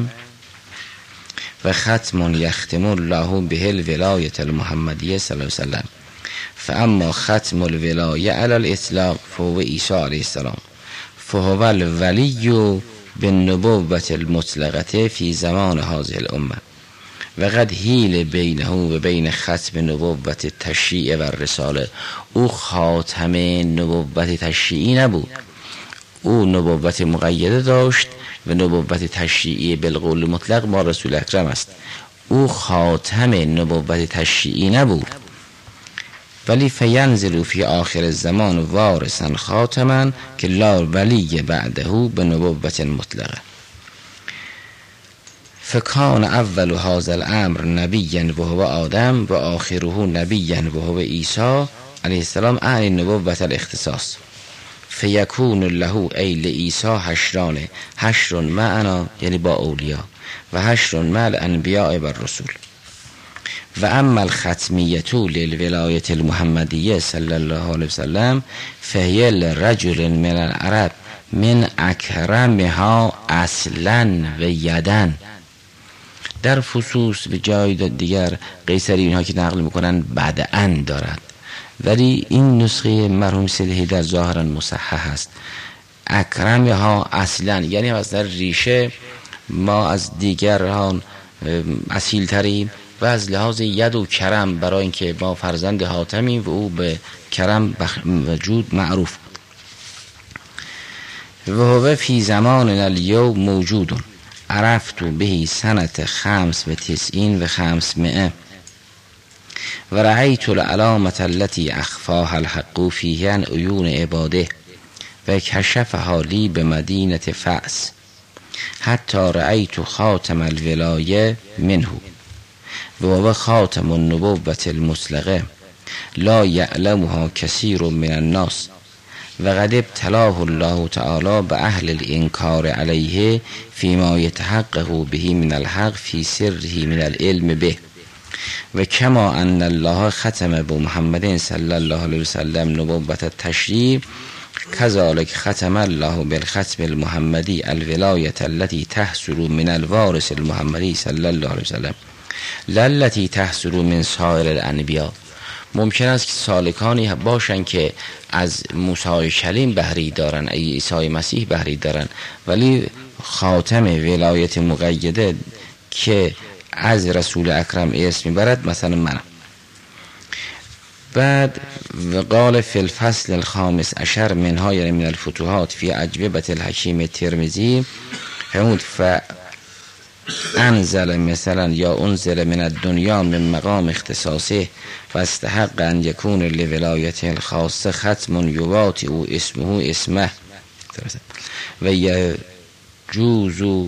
و ختم یختم الله به الولایت المحمدیه صلی الله علیه وسلم فاما ختم الولایه علی الاطلاق فهو عیسی علیه السلام فهو الولی بالنبوة المطلقه فی زمان هذه الامه و قد حیل بینه و بین ختم نبوت تشریع و رساله. او خاتم نبوت تشریعی نبود، او نبوت مقیده داشت و نبوت تشریعی بالقول مطلق با رسول اکرم است. او خاتم نبوت تشریعی نبود، ولی فینزل فی آخر الزمان وارثا خاتما که لا ولی بعده به نبوت مطلقه. فکان اول هذا الامر نبیا و هو آدم و آخره نبیا و هو عیسی علیه السلام اهل نبوت الاختصاص. فیکون له ای لعیسی حشران، حشر معنا یعنی با اولیاء و حشر مع الانبیاء و الرسول. و اما الختمیه للولایت المحمدیه صلی الله علیه وسلم فهی لرجل من العرب من اکرمها اصلا و یدن. در فصوص به جای دیگر قیصری اینها که نقل میکنن بدعن دارد، ولی این نسخه مرحوم سید حیدر ظاهرا مصحح است. اکرمها اصلا یعنی از ریشه ما از دیگران اصیل تریم و از لحاظ ید و کرم برای اینکه ما فرزند حاتمیم و او به کرم وجود معروف و هو فی زمان الیوم موجود عرفت بهی سنت خمس و تسعین و خمس مئه و رأیت العلامة التي اخفاها الحق فیه عن عیون عباده و کشفها لی به مدینه فأس حتی رأیت خاتم الولایه منه و هو خاتم النبوة المطلقه لا یعلمها کثیر من الناس و قد ابتلاه الله تعالی به اهل الانکار علیه فیما یتحقق به من الحق فی سره من العلم به و کما ان الله ختم به محمد صلی الله علیه وسلم نبوت التشریع کذالک ختم الله بالختم المحمدی الولایت التي تحصل من الوارث المحمدی صلی الله علیه وسلم للتی تحصل من سایر الانبیاء. ممکن است که سالکانی باشن که از موسی کلیم بهری دارن، عیسی مسیح بهری دارن، ولی خاتم ولایت مقیده که از رسول اکرم اسم میبرد مثلا منم. بعد قال فی الفصل الخامس عشر منها یعنی من الفتوحات فی اجوبة الحکیم ترمذی همود ف انزل مثلا یا انزل من الدنیا من مقام اختصاصه و استحق ان یکون لولایت الخاصه ختم یواتی او اسمه اسمه و یجوز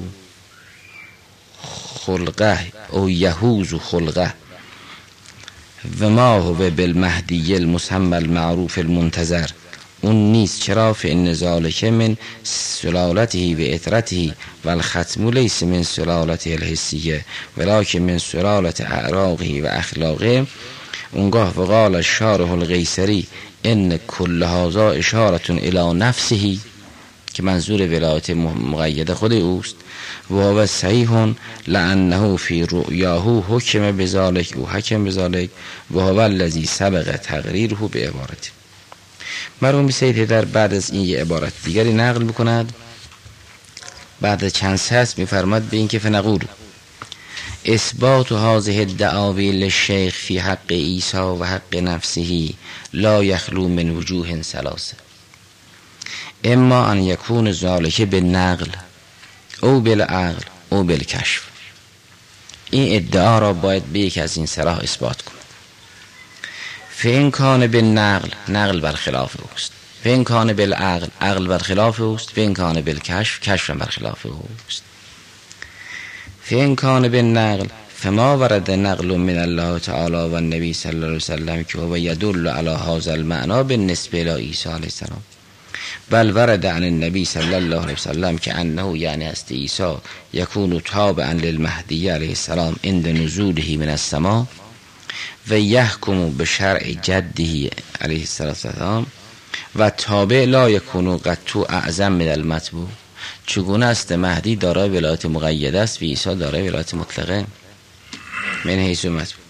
خلقه او یهوز خلقه و ما هو بالمهدی المسمى المعروف المنتظر. اون نیست چرا فإن ذلک من سلالته و اطرته و الختم لیس من سلالته الحسیه ولکن من سلالت اعراقه و اخلاقه. اونگاه وقال الشارح القیصری ان کل هذا اشاره الی نفسه که منظور ولایت مقیده خود اوست و هو صحیح لانه فی رؤیاه حکم بذلک او حکم بذلک و هو الذی سبق تقریره به عبارت. مرحوم سید حیدر بعد از این یه عبارت دیگری نقل میکند. بعد چند سطر میفرماد به این که فنقول اثبات هذه الدعاوی للشیخ فی حق عیسی و حق نفسه لا یخلو من وجوه ثلاثه اما ان یکون ذلک بالنقل او بالعقل او بالکشف. این ادعا را باید به یک از این صلاح اثبات کند. فین کان بالنقل نقل برخلاف اوست، فین کان بالعقل عقل برخلاف اوست، فین کان بالکشف کشف برخلاف اوست. فین کان بالنقل فما ورد نقل من الله تعالی و النبی صلی الله علیه وسلم که هو یدل علی هذا المعنى بالنسبه الی عیسی علیه السلام بل ورد عن النبی صلی الله علیه وسلم که انه یعنی است عیسی یکون تابعا للمهدی علیه السلام عند نزوله من السماء و یحکم به شرع جده علیه السلام و تابع لا یکونو قطو اعظم من المطبوع. چگونه است مهدی دارای ولایت مقیده است و عیسی دارای ولایت مطلقه من حیث مطبوع.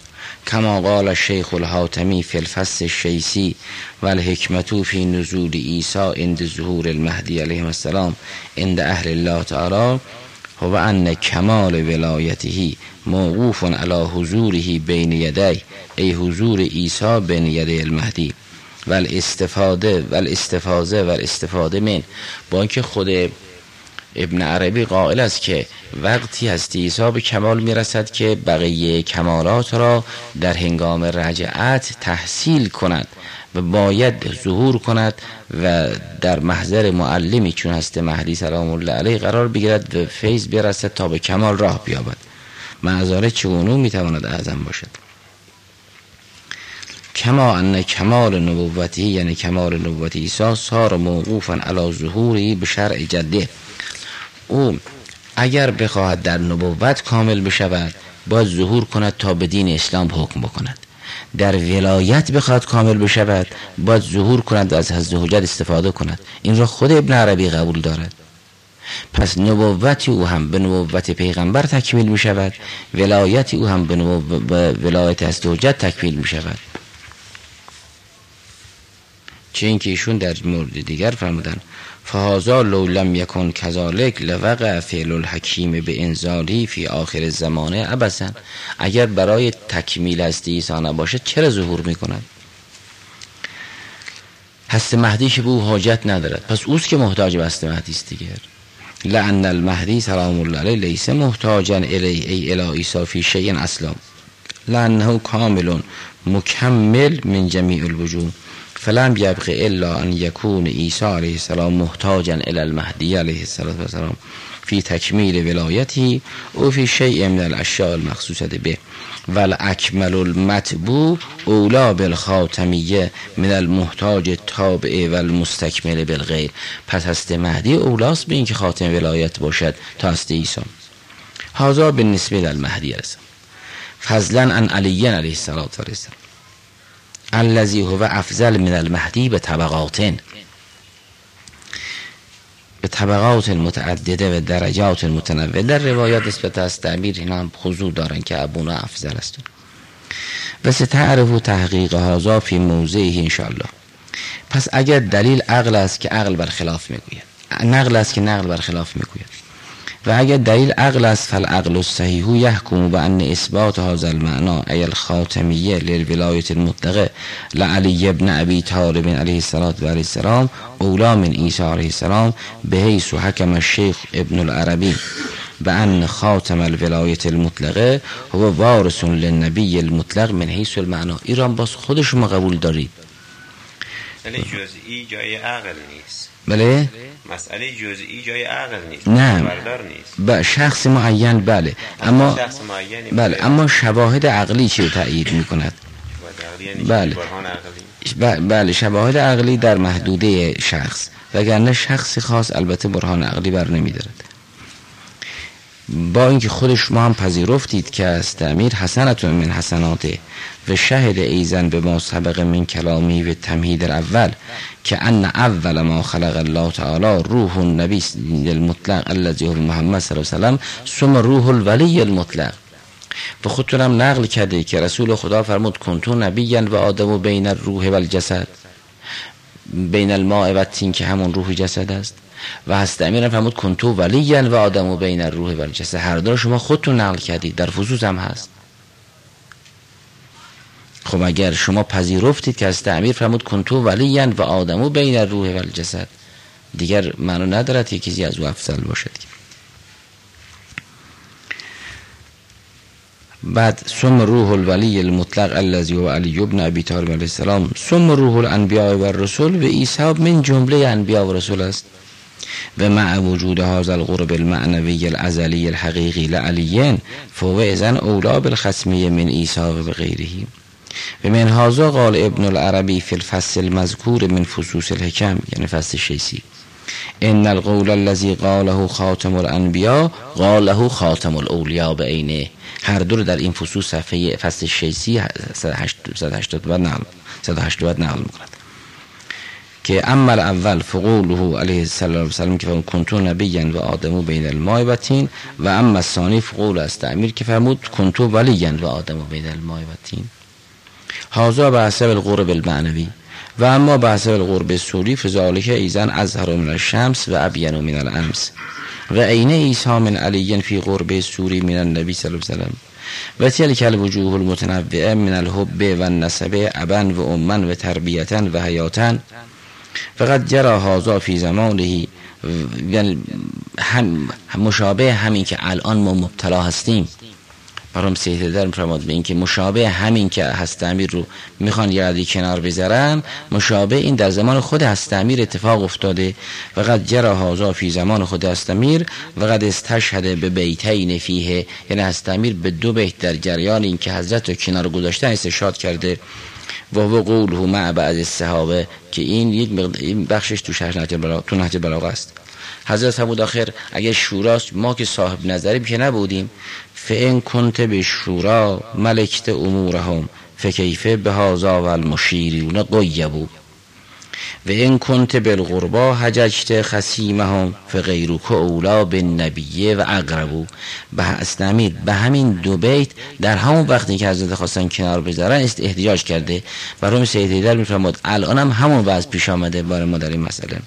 کما قال الشیخ الحاتمی فی الفصل الشیسی و الحکمت فی نزول عیسی عند ظهور المهدی علیه السلام عند اهل الله تعالی هو ان کمال ولایته موقوف علی حضوره بین یدی ای حضور عیسی بین یدی المهدی و الاستفاده و الاستفاده و الاستفاده من. با اینکه خود ابن عربی قائل است که وقتی هستی عیسی به کمال میرسد که بقیه کمالات را در هنگام رجعت تحصیل کند و باید ظهور کند و در محضر معلمی چون هست مهدی سلام الله علیه قرار بگیرد و فیض برسد تا به کمال راه بیابد. معذاره چگونه میتواند اعظم باشد؟ کما ان کمال نبوتی یعنی کمال نبوت عیسی صار موقوفا علی ظهوری به شرع جده. او اگر بخواهد در نبوت کامل بشود باید ظهور کند تا به دین اسلام حکم بکند. در ولایت بخواهد کامل بشود باید ظهور کند و از حضرت حجت استفاده کند. این را خود ابن عربی قبول دارد. پس نبوت او هم به نبوت پیغمبر تکمیل می شود، ولایت او هم به, به ولایت حضرت حجت تکمیل می شود. چه اینکه ایشون در مورد دیگر فرمودن فهذا لو لم یکن کذالک لوقع فعل الحکیم به انزالی فی آخر الزمانه عبثا. اگر برای تکمیل هستی عیسی نباشد چرا ظهور میکند؟ هست مهدی که به او حاجت ندارد، پس اوست که محتاج به هست مهدی است دیگر. لأن المهدی سلام الله علیه لیس محتاجا الی ای الی عیسی فی شیء اصلا لأنه کامل مکمل من جمیع الوجوه فلم یبق الا ان یکون عیسی علیه السلام محتاجا الی المهدی علیه السلام فی تکمیل ولایتی او فی شیء من الاشیاء المخصوصه به والاکمل المطبوع اولا بالخاتمیه من المحتاج تابع والمستکمل بالغیر. پس هست مهدی اولاست به این که خاتم ولایت باشد تا هست عیسی. هذا بالنسبه للمهدی السلام فضلا عن علی علیه السلام الذی هو افضل من المهدی به طبقاتن به طبقات متعدده و درجات متنوع. در روایات نسبت از تعبیر اینا هم خضوع دارن که ابونا افضل است و ستعرف تحقیق هذا فی موضعه انشاءالله. پس اگر دلیل عقل است که عقل برخلاف میگوید، نقل است که نقل برخلاف میگوید، و اگر دلیل عقل است فالعقل الصحیح یحکم بان اثبات هذا المعنى ای الخاتمیه للولایت المطلقه لعلی ابن ابی طالب علیه السلام اولا من عیسی علیه السلام به حیث حکم الشیخ ابن العربی بان خاتم الولایت المطلقه هو وارث للنبی المطلق من حیث المعنى. ایران باز خود شما قبول دارید مسئله جزئی جای عقل نیست. بله؟ مسئله جزئی جای عقل نیست. نه نیست. با شخص معین بله، اما شخص معینی بله اما شواهد عقلی چی رو تأیید میکند؟ بله بله شواهد عقلی در محدوده شخص، وگرنه شخص خاص البته برهان عقلی بر نمیدارد. با اینکه خود شما هم پذیرفتید که است امیر حسنتون من حسناته و شهد ایزن به ما سبق من کلامی و تمهید الاول که ان اول ما خلق الله تعالی روح النبی المطلق الذی هو محمد صلی الله علیه و سلم ثم روح الولی المطلق. و خودتونم نقل کرده که رسول خدا فرمود کنتو نبیا و آدم بین الروح و الجسد، بین الماء و الطین که همون روح جسد است، و هست امیرم فرمود کنتو ولیا و آدم بین الروح و الجسد. هر دو شما خودتون نقل کردید، در فصوص هم هست. خب اگر شما پذیرفتید که هست امیر فرمود کنتو ولیا و آدم بین الروح و الجسد، دیگر معنی ندارد که کسی از او افضل باشد. بعد ثم روح الولی المطلق الذی هو علی ابن ابی طالب علیه السلام ثم روح الانبیاء و الرسول و عیسی من جمله انبیاء و رسول است. و مع وجود هذا القرب المعنوی الازلی الحقیقی لعلیین فهو اذن اولا بالخصمیه من عیسی و بغیره. و من هذا قال ابن العربی فی الفصل المذکور من فصوص الحکم، یعنی فصل شیسی، ان القول الذي قاله خاتم الانبیاء قاله خاتم الاولیاء بعینه. هر دو در این فصوص صفحه فصل شیسی صد و هشتاد نقل صد و هشتاد نقل می‌کند. که اما الاول فقوله علیه السلام که فرمود کنتو نبیا و آدمو بین الماء و طین، و اما الثانی فقول استعمیر که فرمود کنتو ولیا و آدمو بین الماء و طین. هذا بحسب القرب المعنوی و اما بحسب القرب السوری فذلک ایزن ازهر من الشمس و ابین من الامس و عین عیسی من علی فی قرب السوری من النبی صلی الله علیه و سلم و تلک الوجوه المتنوعه من الحب و النسب ابا و اما و تربیتا و حیاتا فقط جرى هذا فی زمانه، یعنی هم مشابه همین که الان ما مبتلا هستیم. برام سید در فرمود به این که مشابه همین که هست امیر رو میخوان یادی کنار بذارن، مشابه این در زمان خود هست امیر اتفاق افتاده. فقط جرى هذا فی زمان خود هست امیر و قد استشهد به بیتین فیه، یعنی هست امیر به دو بیت در جریان این که حضرت رو کنار گذاشتن استشهاد کرده. و هو قوله مع بعض الصحابه که این یک مقدار این بخشش تو شرح نهج البلاغه تو نهج البلاغه است. حضرت فرمود آخر اگه شوراست ما که صاحب نظری که نبودیم، فان کنت به شورا ملکت امورهم فکیف بهذا و المشیرون قیبوا و ان کنت بالغربا حججت خصیمهم فغیرک اولا بالنبی و اقربوا. به استمیر به همین دو بیت در همون وقتی که حضرت خواستن کنار بذارن است احتجاج کرده. برام سید حیدر میفرماد الان هم همون وضع پیش آمده برای ما در این مسئله.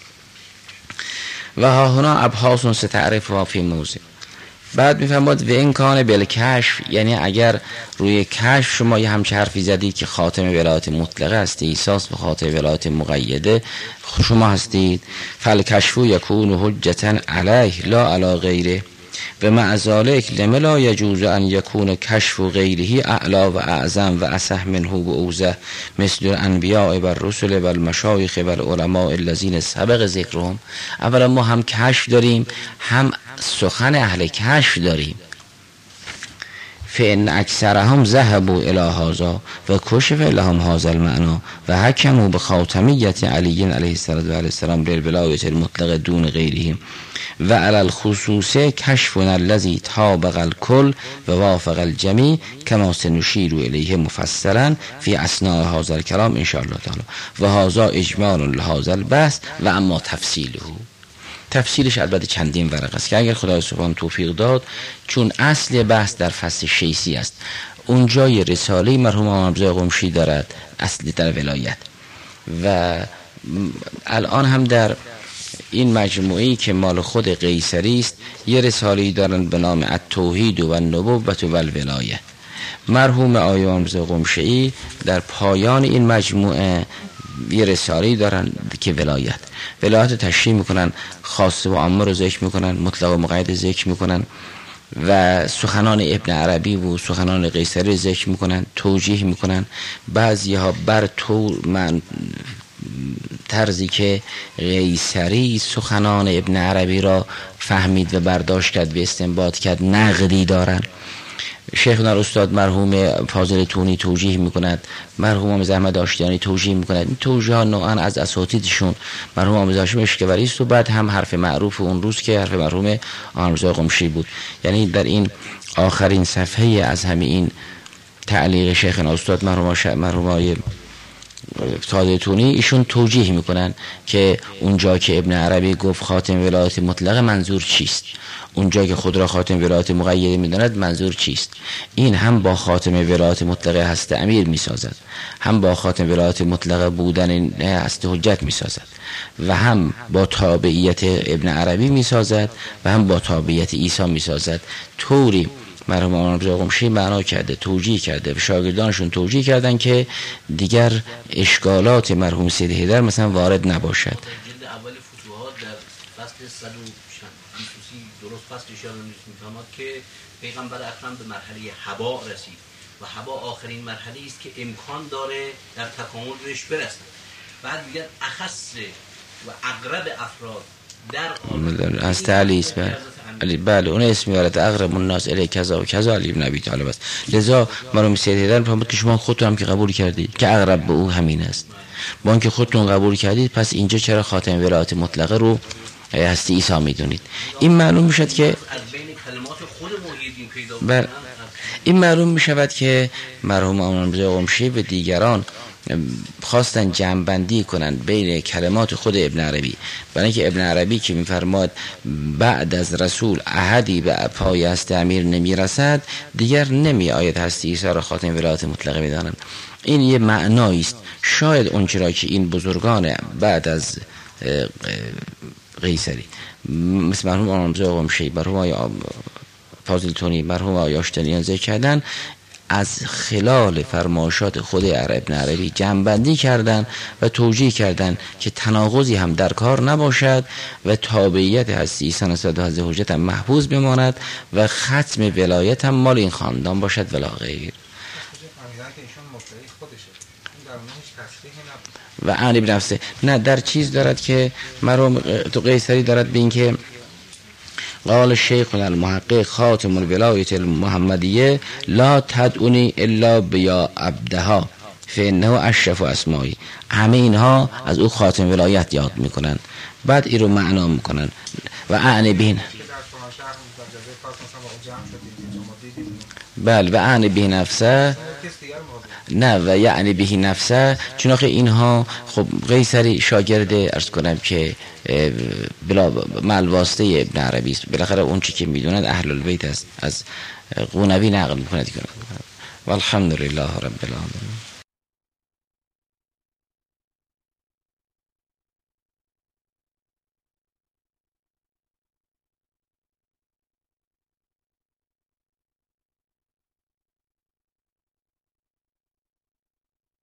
و ها هنا ابحاث ستعرف و فی موضع. بعد میفرماد و این کان بالکشف، یعنی اگر روی کشف شما یه همچه حرفی زدید که خاتم ولایت مطلقه هستی، ایساس به خاتم ولایت مقیده شما هستید، فالکشف یکون حجتا علیه لا علی غیره و مع ذلک لم لا یجوز ان یکون کشف غیره اعلا و اعظم و اصح منه و اوضح مثل الانبیاء و الرسل و المشایخ و العلماء الذین سبق ذکرهم. اولا ما هم کشف داریم هم سخن اهل کشف داریم. فإن اکثرهم ذهبوا الی هذا و کشف لهم هذا المعنى و حکموا بخاتمیت علی علیه السلام بالولایت المطلقه دون غیره و علی الخصوص کشفنا الذی طابق الکل و وافق الجمیع کما سنشیر الیه مفصلا فی اثناء هذا الکلام ان شاء الله تعالی. و هذا اجمال لهذا البحث و اما تفصیله، تفصیلش البته چندین ورق است که اگر خدای سبحان توفیق داد، چون اصل بحث در فصل شیسی است، اونجای رساله مرحوم امام رضا قمشی دارد اصلی در ولایت، و الان هم در این مجموعه‌ای که مال خود قیصری است یه رساله‌ای دارن به نام التوحید و النبوة و الولایه. مرحوم آقای امام رضا قمشی در پایان این مجموعه یه رساله‌ای دارن که ولایت ولایت تشریح میکنن، خاصه و عامه رو ذکر میکنن، مطلق و مقید ذکر میکنن و سخنان ابن عربی و سخنان قیصری ذکر میکنن، توجیه میکنن. بعضی ها بر طور من طرزی که قیصری سخنان ابن عربی را فهمید و برداشت کرد و استنباط کرد نقدی دارن. شیخنا استاد مرحوم فاضل تونی توجیه میکند، مرحوم احمد آشتیانی توجیه میکند. این توجیه ها نوعا از اساتیدشون مرحوم آموز هاشم اشکوری است و بعد هم حرف معروف اون روز که حرف مرحوم آموز قمشی بود. یعنی در این آخرین صفحه از همین این تعلیق شیخنا استاد مرحوم مرحوم فاضل تونی ایشون توجیه میکنن که اونجا که ابن عربی گفت خاتم ولایت مطلقه منظور چیست، اونجا که خود را خاتم ولایت مقیده میداند منظور چیست. این هم با خاتم ولایت مطلقه هست امیر میسازد، هم با خاتم ولایت مطلقه بودن هست حجت میسازد، و هم با تابعیت ابن عربی میسازد و هم با تابعیت عیسی میسازد. طوری مرحوم امام رضا قمشی معنا کرده، توجیه کرده و شاگردانشون توجیه کردن که دیگر اشکالات مرحوم سید حیدر مثلا وارد نباشد. جلد اول فتوحات در فصل صد و بیست و سی درست فصل اشاره می‌فرماد که پیغمبر اکرم به مرحله حبا رسید و حبا آخرین مرحله است که امکان داره در تکامل بهش برسه. بعد دیگر اخص و اقرب افراد در از تعالی است علی، بله اون اسم میارد اقرب الناس الی کذا و کذا علی ابن ابی طالب است. لذا مرحوم سید حیدر فرمود که شما خودتون هم که قبول کردید که اقرب به او همین است، با اینکه خودتون قبول کردید پس اینجا چرا خاتم ولایت مطلقه رو هستی عیسی میدونید؟ این معلوم میشد که از بین کلمات خود محیدین پیدا بر این معلوم میشود که مرحوم امام رضا قمشی و دیگران خواستن جمع‌بندی کنن بین کلمات خود ابن عربی، برای اینکه ابن عربی که میفرماد بعد از رسول احدی به پای هست امیر نمیرسد، دیگر نمی آید هستی عیسی را خاتم ولایت مطلقه میدانند. این یه معنایی است. شاید اون چرا که این بزرگان بعد از قیصری مثل مرحوم آرامزه قمشی، مرحوم آقای فاضل تونی، مرحوم آقای آشتیانیان ذکر کردن، از خلال فرمایشات خود ابن عربی جمع‌بندی کردن و توجیه کردن که تناقضی هم در کار نباشد و تابعیت هستی عیسی نسبت حضرت حجت هم محفوظ بماند و ختم ولایت هم مال این خاندان باشد ولا غیر. و علی بن نفسه نه در چیز دارد که مرحوم تو قیصری دارد به این که قال الشیخ المحقق خاتم الولایت المحمدیه لا تدعونی الا بیا عبدها فانه اشرف اسمایی. همه اینها از او خاتم ولایت یاد میکنن، بعد این رو معنا میکنن و اعنی بین بله و اعنی به نفسه نه و یعنی به نفسه، چون آخه اینها خب قیصری شاگرد عرض کنم که بلا مال واسطه ابن عربی است، بالاخره اون چی که میدونن اهل البیت است، از قونوی نقل میکنه دیگه. والحمدلله رب العالمین.